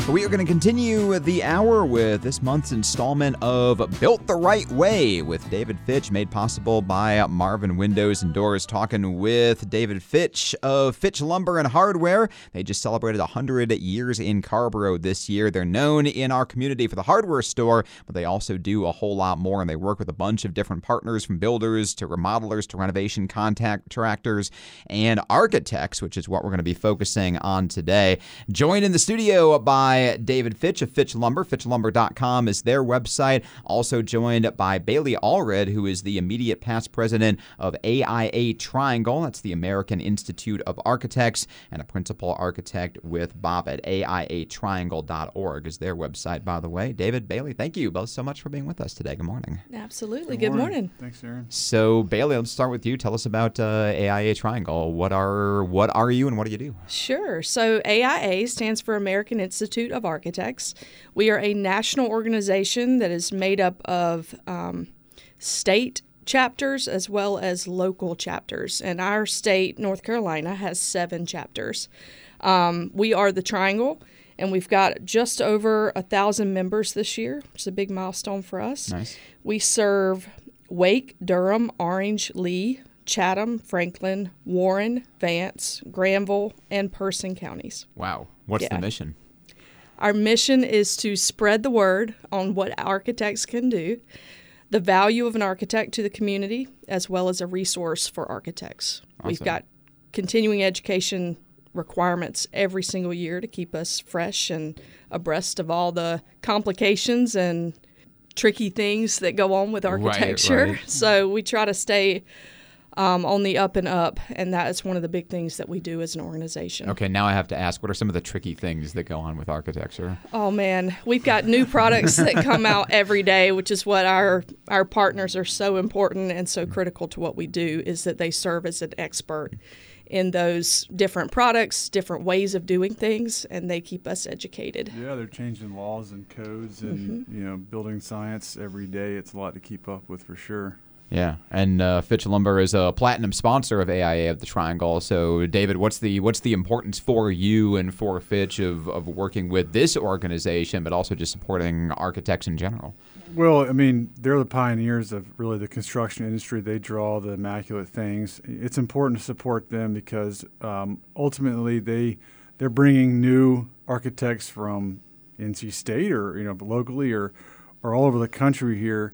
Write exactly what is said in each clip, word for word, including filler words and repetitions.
We are going to continue the hour with this month's installment of Built the Right Way with David Fitch, made possible by Marvin Windows and Doors. Talking with David Fitch of Fitch Lumber and Hardware. They just celebrated one hundred years in Carrboro this year. They're known in our community for the hardware store, but they also do a whole lot more, and they work with a bunch of different partners, from builders to remodelers to renovation contractors and architects, which is what we're going to be focusing on today. Joined in the studio by David Fitch of Fitch Lumber. Fitch Lumber dot com is their website. Also joined by Bailey Allred, who is the immediate past president of A I A Triangle. That's the American Institute of Architects, and a principal architect with Bob at A I A triangle dot org is their website, by the way. David, Bailey, thank you both so much for being with us today. Good morning. Absolutely. Good, Good morning. morning. Thanks, Aaron. So, Bailey, let's start with you. Tell us about uh, A I A Triangle. What are what are you and what do you do? Sure. So, A I A stands for American Institute of Architects. We are a national organization that is made up of um, state chapters as well as local chapters. And our state, North Carolina, has seven chapters. Um, we are the Triangle, and we've got just over a thousand members this year, which is a big milestone for us. Nice. We serve Wake, Durham, Orange, Lee, Chatham, Franklin, Warren, Vance, Granville, and Person counties. Wow. What's Yeah. the mission? Our mission is to spread the word on what architects can do, the value of an architect to the community, as well as a resource for architects. Awesome. We've got continuing education requirements every single year to keep us fresh and abreast of all the complications and tricky things that go on with architecture. Right, right. So we try to stay Um, on the up and up, and that is one of the big things that we do as an organization. Okay, now I have to ask, what are some of the tricky things that go on with architecture? Oh man, we've got new products that come out every day, which is what our our partners are so important and so critical to what we do, is that they serve as an expert in those different products, different ways of doing things, and they keep us educated. Yeah, they're changing laws and codes and Mm-hmm. you know building science every day. It's a lot to keep up with for sure. Yeah, and uh, Fitch Lumber is a platinum sponsor of A I A of the Triangle. So, David, what's the what's the importance for you and for Fitch of, of working with this organization, but also just supporting architects in general? Well, I mean, they're the pioneers of really the construction industry. They draw the immaculate things. It's important to support them because um, ultimately they they're bringing new architects from N C State or you know locally or or all over the country here.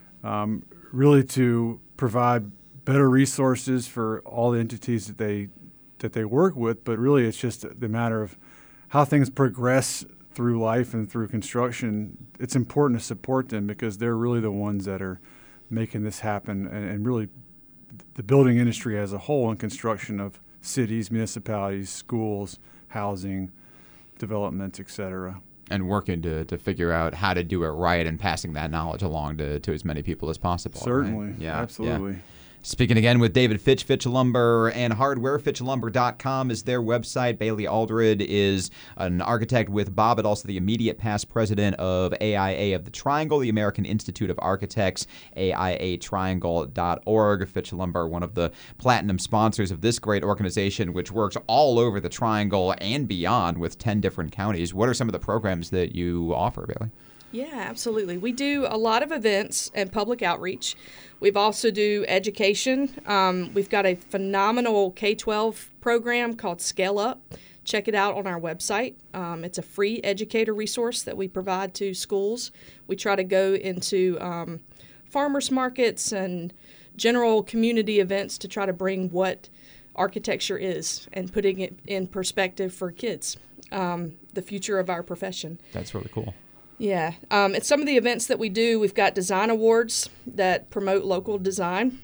Um, really to provide better resources for all the entities that they that they work with, but really it's just the matter of how things progress through life and through construction. It's important to support them because they're really the ones that are making this happen, and, and really the building industry as a whole and construction of cities, municipalities, schools, housing, developments, et cetera. And working to, to figure out how to do it right and passing that knowledge along to, to as many people as possible. Certainly. Right? Yeah, Absolutely. Yeah. Speaking again with David Fitch, Fitch Lumber and Hardware. Fitch Lumber dot com is their website. Bailey Allred is an architect with Bob, but also the immediate past president of A I A of the Triangle, the American Institute of Architects, A I A triangle dot org. Fitch Lumber, one of the platinum sponsors of this great organization, which works all over the Triangle and beyond with ten different counties. What are some of the programs that you offer, Bailey? Yeah, absolutely. We do a lot of events and public outreach. We've also do education. Um, we've got a phenomenal K twelve program called Scale Up. Check it out on our website. Um, it's a free educator resource that we provide to schools. We try to go into um, farmers markets and general community events to try to bring what architecture is and putting it in perspective for kids, um, the future of our profession. That's really cool. Yeah. Um, at some of the events that we do, we've got design awards that promote local design,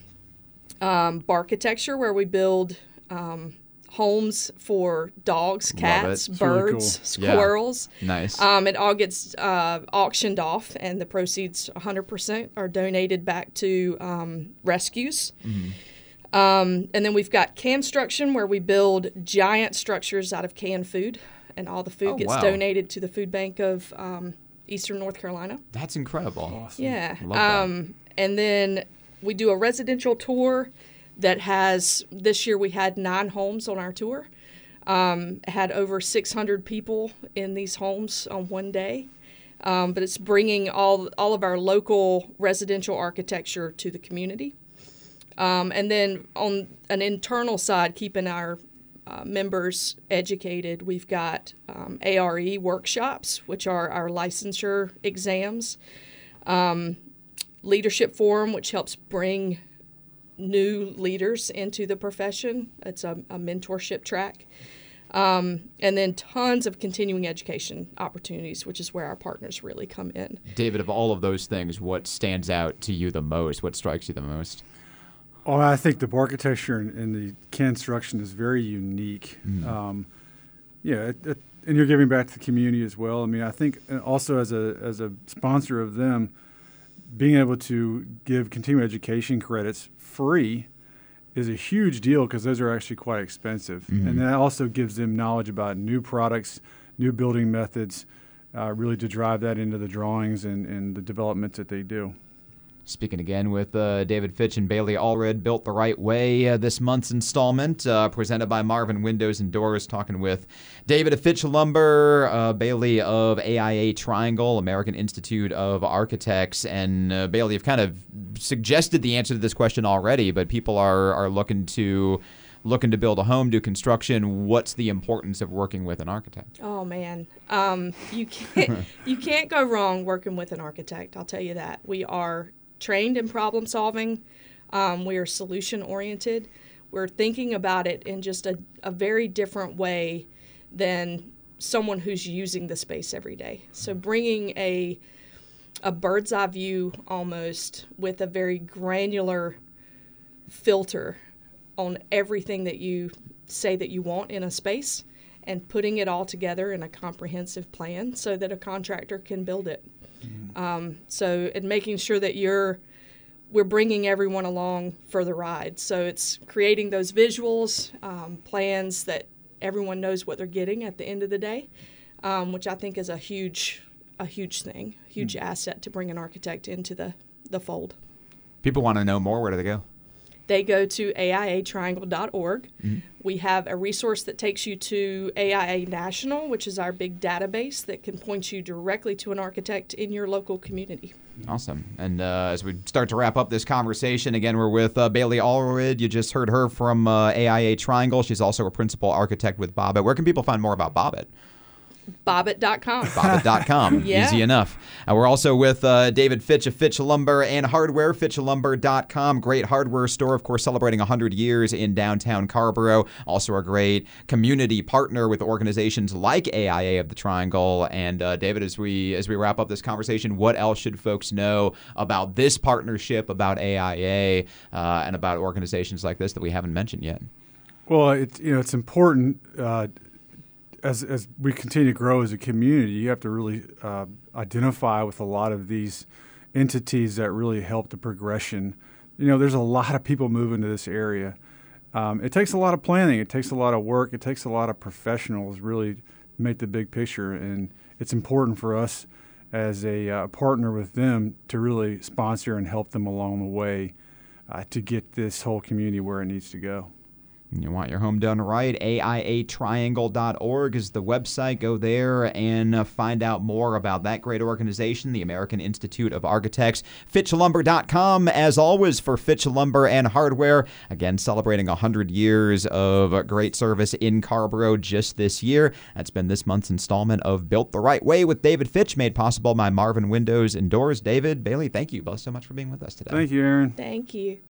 um, Barchitecture, where we build um, homes for dogs, cats, Love it. birds, It's really cool. squirrels. Yeah. Nice. Um, it all gets uh, auctioned off, and the proceeds, one hundred percent, are donated back to um, rescues. Mm-hmm. Um, and then we've got Construction, where we build giant structures out of canned food, and all the food Oh, gets wow. donated to the food bank of um, Eastern North Carolina. That's incredible. Awesome. Yeah. Love that. Um, and then we do a residential tour that has, this year we had nine homes on our tour. Um, had over six hundred people in these homes on one day. Um, but it's bringing all all of our local residential architecture to the community. Um, and then on an internal side, keeping our uh, members educated, we've got um, A R E workshops, which are our licensure exams. Um, Leadership Forum, which helps bring new leaders into the profession. It's a, a mentorship track. Um, and then tons of continuing education opportunities, which is where our partners really come in. David, of all of those things, what stands out to you the most? What strikes you the most? Oh, I think the architecture and, and the construction is very unique. Mm. Um, yeah, it, it, and you're giving back to the community as well. I mean, I think also as a as a sponsor of them, being able to give continuing education credits free is a huge deal because those are actually quite expensive. Mm-hmm. And that also gives them knowledge about new products, new building methods, uh, really to drive that into the drawings and, and the developments that they do. Speaking again with uh, David Fitch and Bailey Allred, Built the Right Way, uh, this month's installment, uh, presented by Marvin Windows and Doors, talking with David of Fitch Lumber, uh, Bailey of A I A Triangle, American Institute of Architects. And uh, Bailey, you've kind of suggested the answer to this question already, but people are, are looking to looking to build a home, do construction. What's the importance of working with an architect? Oh, man. Um, you can't, you can't go wrong working with an architect, I'll tell you that. We are trained in problem solving. Um, we are solution oriented. We're thinking about it in just a, a very different way than someone who's using the space every day. So bringing a a bird's eye view almost with a very granular filter on everything that you say that you want in a space and putting it all together in a comprehensive plan so that a contractor can build it. Um, so, and making sure that you're, we're bringing everyone along for the ride. So it's creating those visuals, um, plans that everyone knows what they're getting at the end of the day, um, which I think is a huge, a huge thing, huge mm. asset to bring an architect into the, the fold. People want to know more. Where do they go? They go to A I A triangle dot org. Mm-hmm. We have a resource that takes you to A I A National, which is our big database that can point you directly to an architect in your local community. Awesome. And uh, as we start to wrap up this conversation, again, we're with uh, Bailey Allred. You just heard her from uh, A I A Triangle. She's also a principal architect with Bobbitt. Where can people find more about Bobbitt? Bobbitt dot com. Bobbitt dot com. Yeah. Easy enough. Uh, we're also with uh, David Fitch of Fitch Lumber and Hardware, Fitch Lumber dot com. Great hardware store, of course, celebrating one hundred years in downtown Carrboro. Also a great community partner with organizations like A I A of the Triangle. And uh, David, as we as we wrap up this conversation, what else should folks know about this partnership, about A I A, uh, and about organizations like this that we haven't mentioned yet? Well, it's you know it's important. Uh, As as we continue to grow as a community, you have to really uh, identify with a lot of these entities that really help the progression. You know, there's a lot of people moving to this area. Um, it takes a lot of planning. It takes a lot of work. It takes a lot of professionals really to make the big picture. And it's important for us as a uh, partner with them to really sponsor and help them along the way uh, to get this whole community where it needs to go. You want your home done right, A I A triangle dot org is the website. Go there and uh, find out more about that great organization, the American Institute of Architects. Fitch Lumber dot com, as always, for Fitch Lumber and Hardware. Again, celebrating one hundred years of great service in Carrboro just this year. That's been this month's installment of Built the Right Way with David Fitch, made possible by Marvin Windows and Doors. David, Bailey, thank you both so much for being with us today. Thank you, Aaron. Thank you.